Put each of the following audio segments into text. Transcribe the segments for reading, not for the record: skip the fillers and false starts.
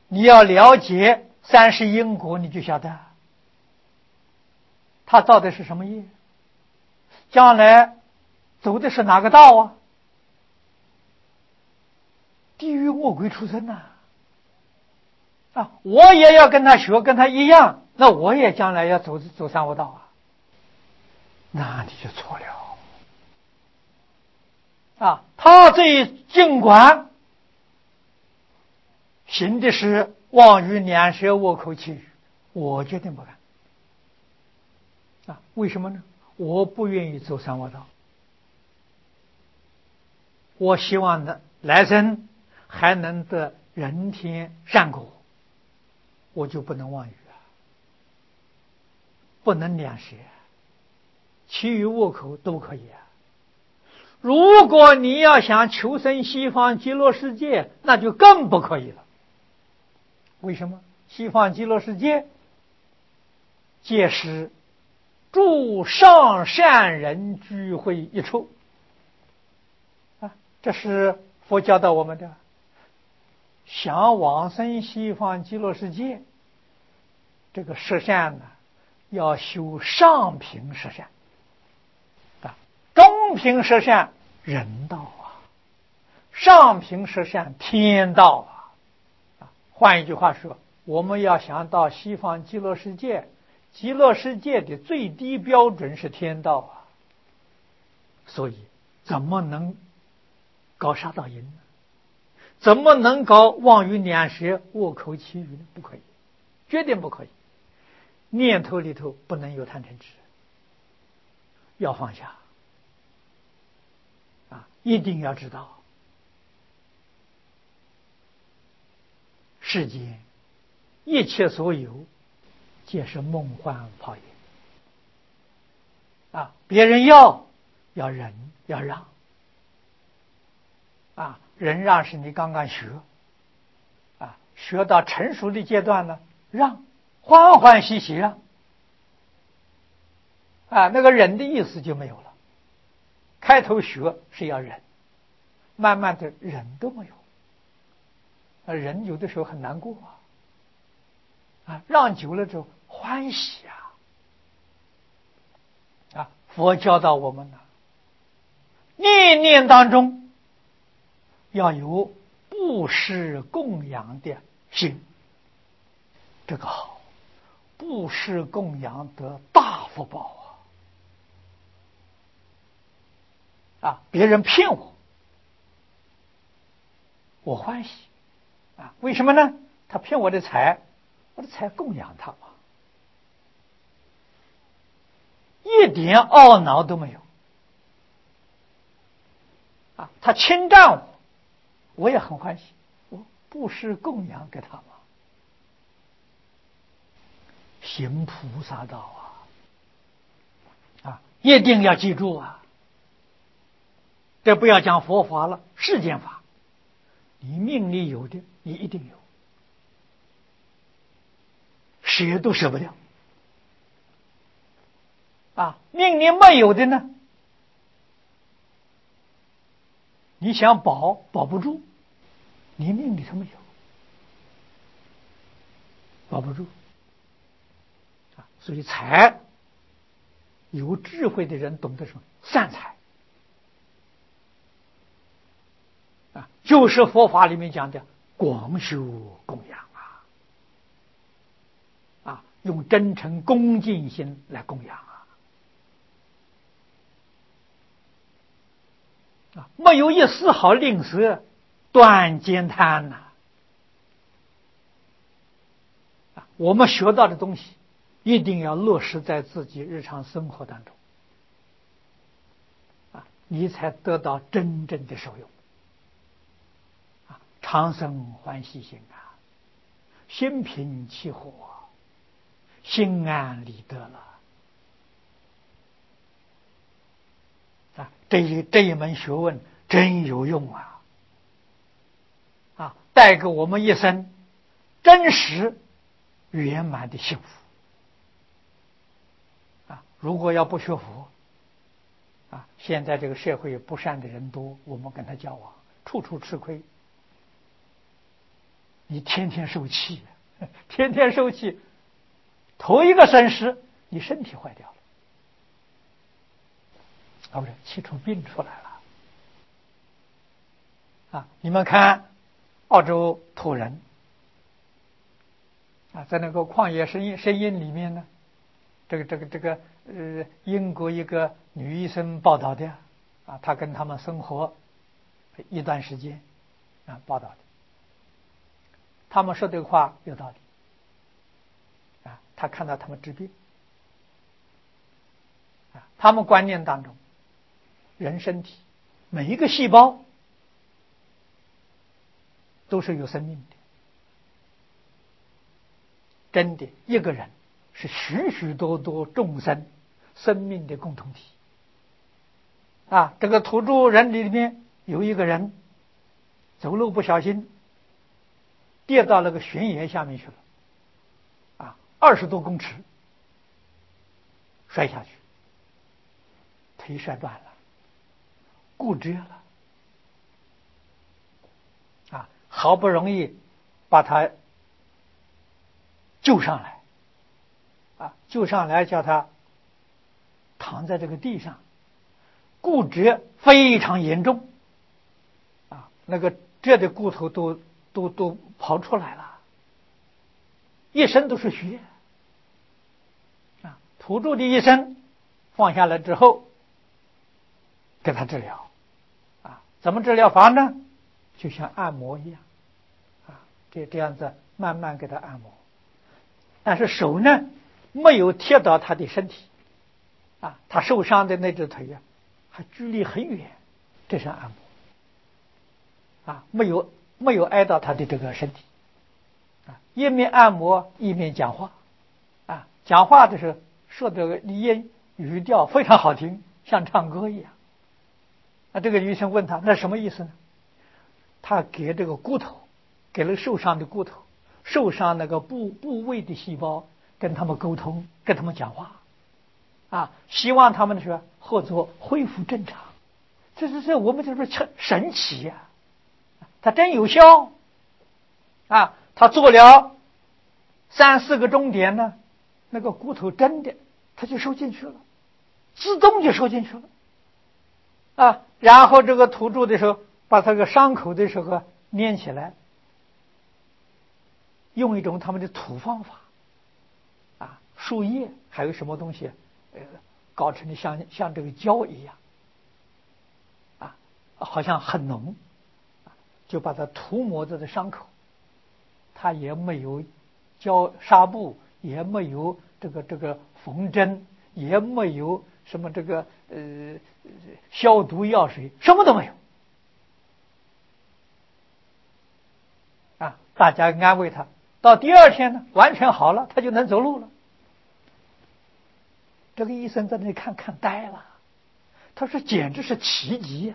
你要了解三世因果，你就晓得他造的是什么业，将来走的是哪个道啊？地狱魔鬼出身呐！我也要跟他学，跟他一样，那我也将来要走三恶道啊，那你就错了。他这尽管行的是妄语两舌恶口绮语，我决定不干。为什么呢？我不愿意走三恶道，我希望的来生还能得人天善果，我就不能妄语不能两舌，其余恶口都可以如果你要想求生西方极乐世界，那就更不可以了。为什么？西方极乐世界皆是诸上善人聚会一处这是佛教导我们的。想往生西方极乐世界，这个十善呢，要修上品十善中品十善人道上品十善天道换一句话说，我们要想到西方极乐世界，极乐世界的最低标准是天道所以怎么能搞杀盗淫呢？怎么能搞妄语两舌恶口绮语呢？不可以，绝对不可以。念头里头不能有贪嗔痴，要放下一定要知道世间一切所有皆是梦幻泡影别人要忍要让忍让是你刚刚学学到成熟的阶段呢，让欢欢喜喜让那个忍的意思就没有了。开头学是要忍，慢慢的忍都没有人有的时候很难过让久了之后欢喜佛教导我们念念当中要有布施供养的心，这个好，布施供养得大福报别人骗我欢喜为什么呢？他骗我的财，我的财供养他一点懊恼都没有他侵占我也很欢喜，我布施供养给他行菩萨道一定要记住这不要讲佛法了，世间法你命里有的你一定有，舍都舍不掉命里没有的呢，你想保不住，你命里头没有，保不住所以财有智慧的人懂得说善财就是佛法里面讲的广修供养用真诚恭敬心来供养没有一丝毫吝啬，断慳贪我们学到的东西一定要落实在自己日常生活当中你才得到真正的受用长生欢喜心心平气和心安理得了这一门学问真有用带给我们一生真实圆满的幸福如果要不学佛现在这个社会不善的人多，我们跟他交往处处吃亏你天天受气，天天受气，头一个生时，你身体坏掉了，不是气出病出来了你们看澳洲土人在那个旷野声音里面呢，这个英国一个女医生报道的她跟他们生活一段时间报道的，他们说这个话有道理他看到他们治病他们观念当中，人身体每一个细胞都是有生命的，真的，一个人是许许多多众生生命的共同体这个土著人里面有一个人走路不小心跌到那个悬崖下面去了20多公尺摔下去，腿摔断了，骨折了好不容易把他救上来救上来叫他躺在这个地上，骨折非常严重那个这的骨头都刨出来了，一身都是血土著的医生放下来之后给他治疗怎么治疗法呢？就像按摩一样这样子慢慢给他按摩，但是手呢没有贴到他的身体他受伤的那只腿还距离很远，这是按摩没有挨到他的这个身体一面按摩一面讲话讲话的时候说的语调非常好听，像唱歌一样这个医生问他那什么意思呢？他给这个骨头，给了受伤的骨头，受伤那个部位的细胞跟他们沟通，跟他们讲话希望他们是合作恢复正常，这我们这是神奇它真有效他做了3-4个钟点呢，那个骨头真的它就收进去了，自动就收进去了然后这个土著的时候把这个伤口的时候粘起来，用一种他们的土方法树叶还有什么东西搞成的像这个胶一样好像很浓就把它涂抹在这伤口，它也没有纱布，也没有这个缝针，也没有什么这个消毒药水，什么都没有大家安慰他，到第二天呢完全好了，他就能走路了。这个医生在那里看呆了，他说简直是奇迹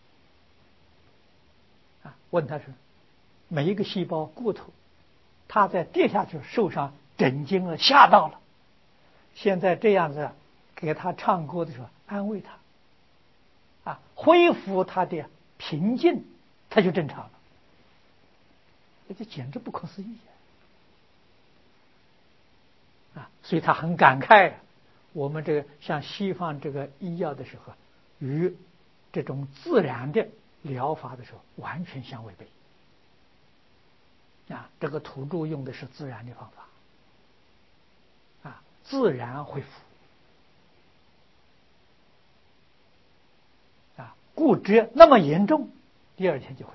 问他说每一个细胞骨头他在跌下去受伤震惊了，吓到了，现在这样子给他唱歌的时候安慰他恢复他的平静，他就正常了，这简直不可思议所以他很感慨我们这个像西方这个医药的时候与这种自然的疗法的时候完全相违背这个土著用的是自然的方法自然恢复骨折那么严重第二天就恢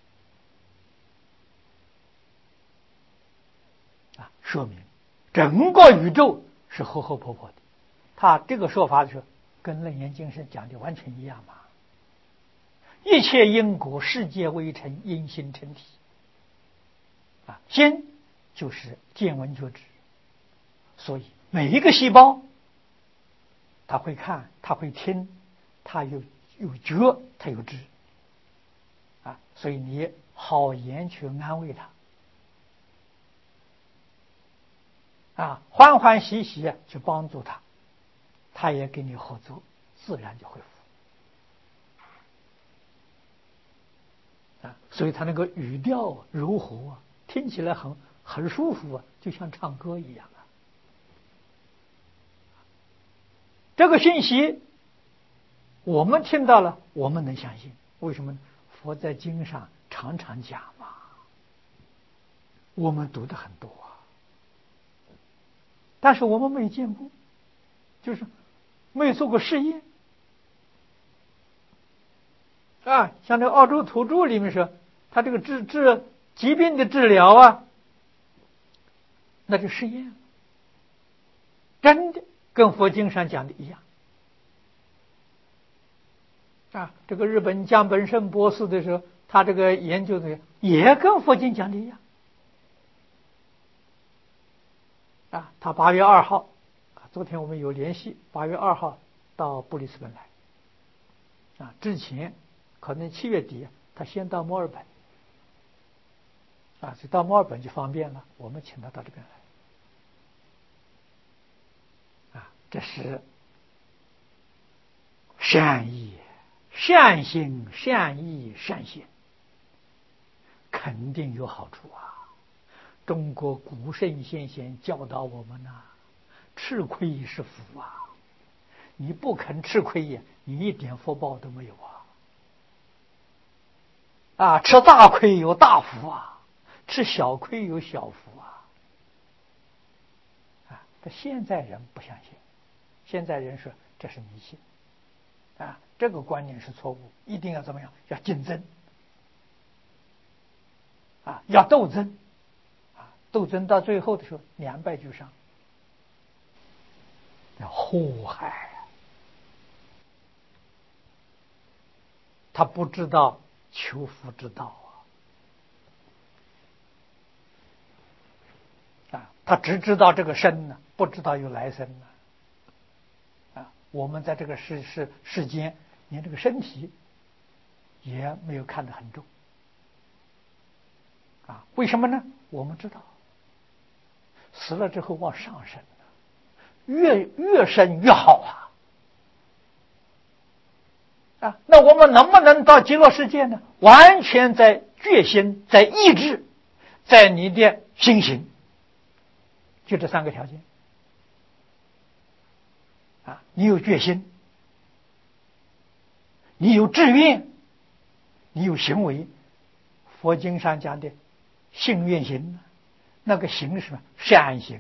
复说明整个宇宙是活活泼泼的，他这个说法的时候跟楞严经上讲的完全一样嘛，一切因果世界微尘因心成体心就是见闻觉知，所以每一个细胞他会看，他会听，他有觉，他有知所以你好言去安慰他欢欢喜喜去帮助他，他也给你合作，自然就恢复所以他那个语调柔和听起来很舒服啊，就像唱歌一样啊。这个信息我们听到了，我们能相信，为什么呢？佛在经上常常讲嘛，我们读的很多啊，但是我们没见过，就是没做过试验啊。像这澳洲土著里面说，他这个治疾病的治疗啊，那就试验了，真的跟佛经上讲的一样啊。这个日本江本胜博士的时候，他这个研究的也跟佛经讲的一样啊。他8月2号，昨天我们有联系，8月2号到布里斯本来啊。之前可能7月底他先到墨尔本啊，就到墨尔本就方便了，我们请他到这边来啊。这是善意、善心、善意、善行，肯定有好处啊。中国古圣先贤教导我们呐，吃亏是福啊，你不肯吃亏呀，你一点福报都没有啊！吃大亏有大福啊，吃小亏有小福啊！这现在人不相信，现在人说这是迷信啊，这个观念是错误，一定要怎么样？要竞争啊，要斗争啊，斗争到最后的时候2败俱伤，要祸害。他不知道求福之道啊，他只知道这个生呢，不知道有来生呢啊。我们在这个世间，连这个身体也没有看得很重啊。为什么呢？我们知道死了之后往上升，越升越好啊！那我们能不能到极乐世界呢？完全在决心，在意志，在你的心行，就这3个条件啊！你有决心，你有志愿，你有行为。佛经上讲的信愿行，那个行是什么？善行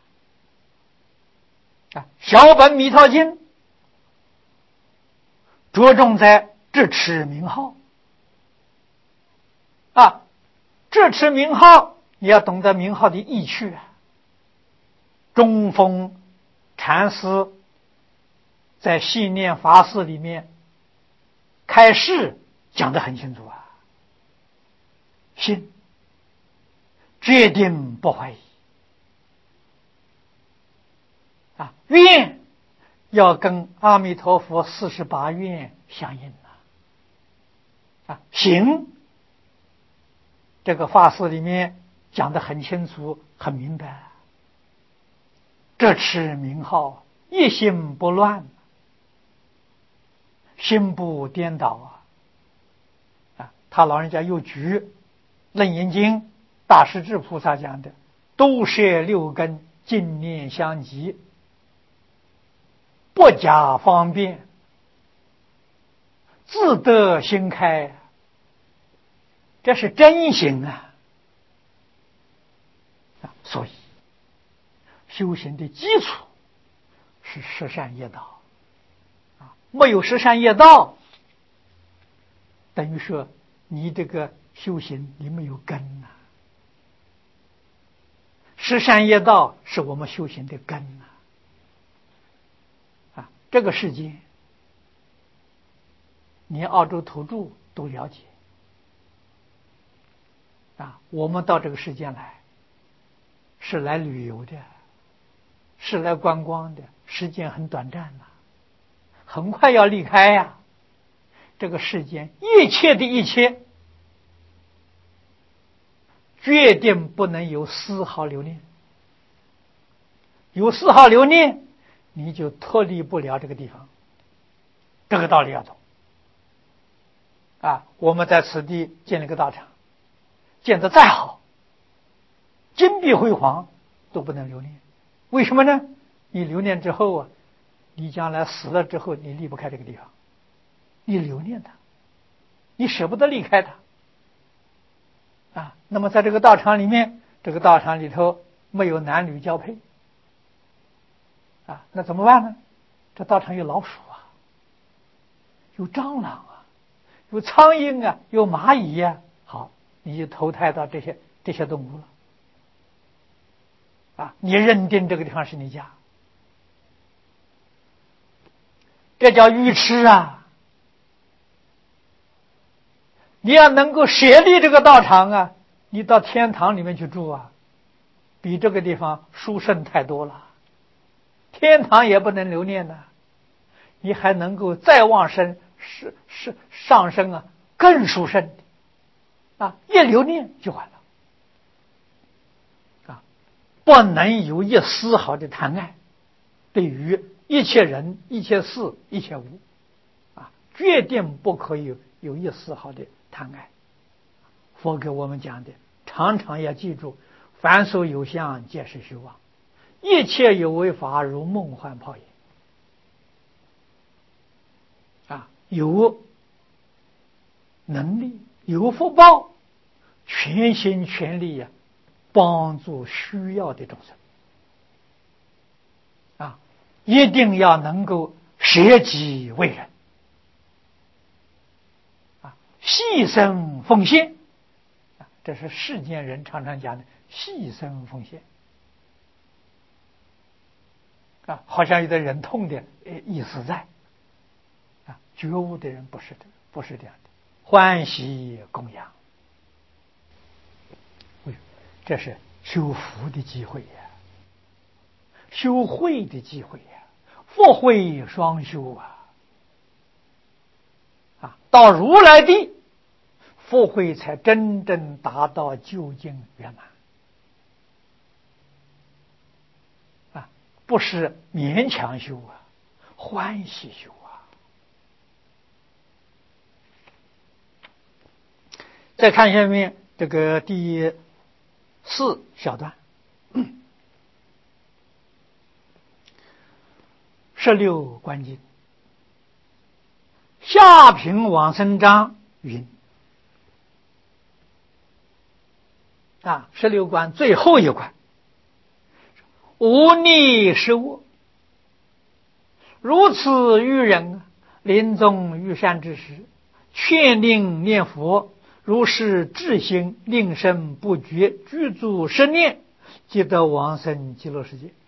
啊！小本弥陀经着重在智持名号啊，智持名号，你要懂得名号的意趣啊。中峰禅师在信念法事里面开示讲得很清楚啊，信决定不怀疑啊，愿要跟阿弥陀佛48愿相应啊，行这个法事里面讲得很清楚很明白，这持名号一心不乱，心不颠倒啊！他老人家又举《楞严经》大势至菩萨讲的都摄6根，净念相继，不假方便，自得心开，这是真行啊！所以修行的基础是十善业道啊，没有十善业道，等于说你这个修行你没有根啊。十善业道是我们修行的根啊！这个世界连澳洲土著都了解啊！我们到这个世界来是来旅游的，是来观光的，时间很短暂很快要离开呀。这个世间一切的一切，决定不能有丝毫留念，有丝毫留念，你就脱离不了这个地方。这个道理要懂啊！我们在此地建了个道场，建得再好， 金碧辉煌，都不能留念。为什么呢？你留念之后啊，你将来死了之后，你离不开这个地方，你留念它，你舍不得离开它啊。那么在这个道场里面，这个道场里头没有男女交配啊，那怎么办呢？这道场有老鼠啊，有蟑螂啊，有苍蝇啊，有蚂蚁呀、好，你就投胎到这些动物了啊！你认定这个地方是你家，这叫愚痴啊！你要能够舍离这个道场啊，你到天堂里面去住啊，比这个地方殊胜太多了。天堂也不能留念呢，你还能够再往生，上升啊，更殊胜的啊！一留念就完了啊！不能有一丝毫的贪爱，对于一切人、一切事、一切物啊，决定不可以有一丝毫的贪爱。佛给我们讲的，常常要记住：凡所有相，皆是虚妄；一切有为法，如梦幻泡影。啊，有能力、有福报，全心全力呀，帮助需要的众生。啊，一定要能够舍己为人，啊，牺牲奉献。这是世间人常常讲的牺牲奉献啊，好像有点忍痛的意思在啊，觉悟的人不是的，不是这样的，欢喜供养，这是修福的机会呀，修慧的机会呀，福慧双修啊，到如来地。福慧才真正达到究竟圆满啊，不是勉强修啊，欢喜修啊。再看下面这个第4小段，16观经，下品往生章云。啊，16观最后一关，无逆失我，如此愚人，临终遇善之时，劝令念佛，如是至心，令生不绝，具足10念，即得往生极乐世界。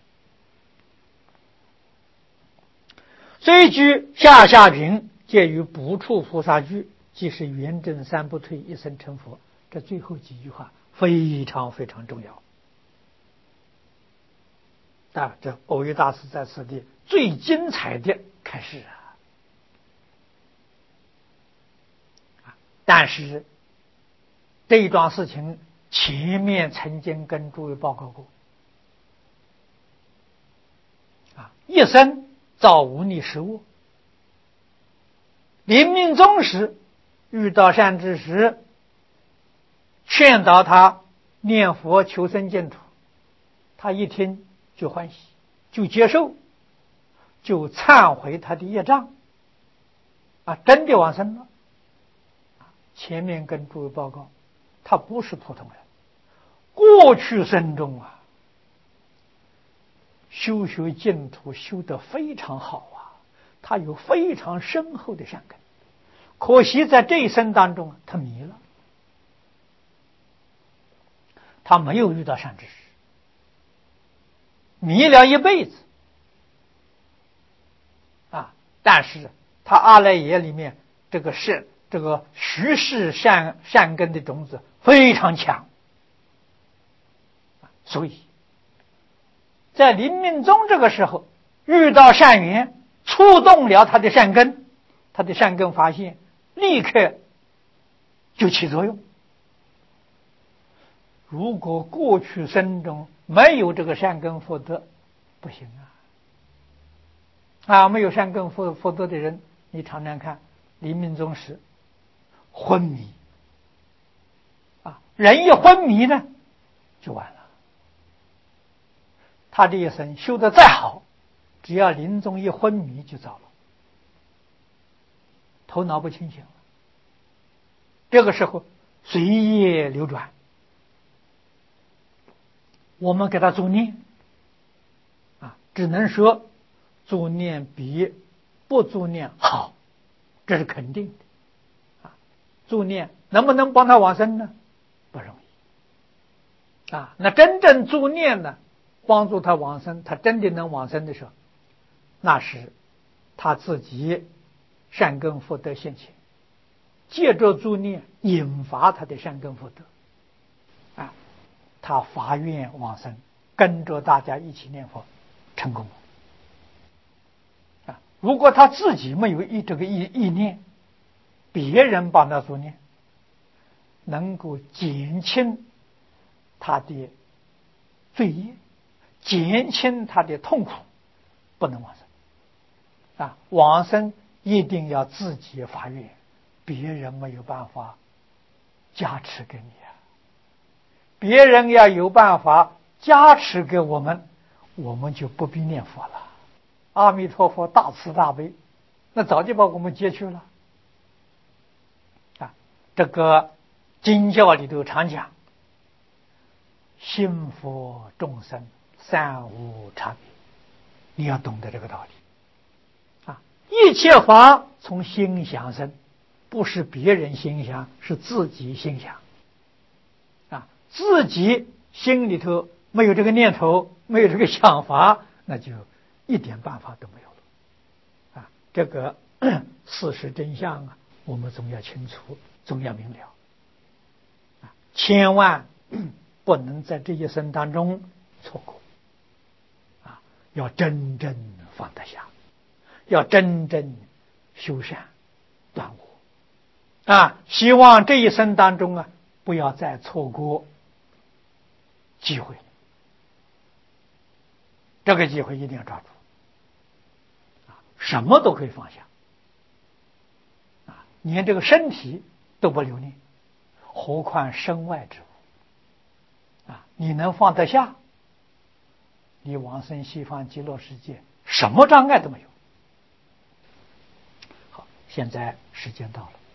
虽居下品，介于不处菩萨居，即是圆正三不退，一生成佛。这最后几句话非常非常重要啊！这偶遇大师在此地最精彩的开示啊！但是这一桩事情前面曾经跟诸位报告过啊，一生造无逆失我，临命终时遇到善知识，劝导他念佛求生净土，他一听就欢喜，就接受，就忏悔他的业障啊，真的往生了。前面跟诸位报告，他不是普通人，过去生中啊，修学净土修得非常好啊，他有非常深厚的善根，可惜在这一生当中他迷了。他没有遇到善知识，迷了一辈子啊！但是他阿赖耶里面这个徐氏善根的种子非常强，所以在临命终这个时候遇到善缘，触动了他的善根，他的善根发现立刻就起作用。如果过去生中没有这个善根福德，不行啊！没有善根福德的人，你常常看临命终时昏迷啊，人一昏迷呢，就完了他这一生修得再好，只要临终一昏迷就糟了，头脑不清醒了。这个时候随业流转，我们给他助念只能说助念比不助念好，这是肯定的助念能不能帮他往生呢？不容易那真正助念呢，帮助他往生，他真的能往生的时候，那是他自己善根福德现前，借着助念引发他的善根福德他发愿往生，跟着大家一起念佛成功了如果他自己没有这个意念，别人帮他助念，能够减轻他的罪业，减轻他的痛苦，不能往生往生一定要自己发愿，别人没有办法加持给你别人要有办法加持给我们，我们就不必念佛了。阿弥陀佛大慈大悲，那早就把我们接去了这个经教里头常讲，心佛众生三无差别，你要懂得这个道理一切法从心想生，不是别人心想，是自己心想自己心里头没有这个念头，没有这个想法，那就一点办法都没有了这个事实真相我们总要清楚，总要明了千万不能在这一生当中错过要真正放得下，要真正修善断恶希望这一生当中不要再错过机会，这个机会一定要抓住什么都可以放下连这个身体都不留恋，何况身外之物你能放得下，你往生西方极乐世界什么障碍都没有。好，现在时间到了。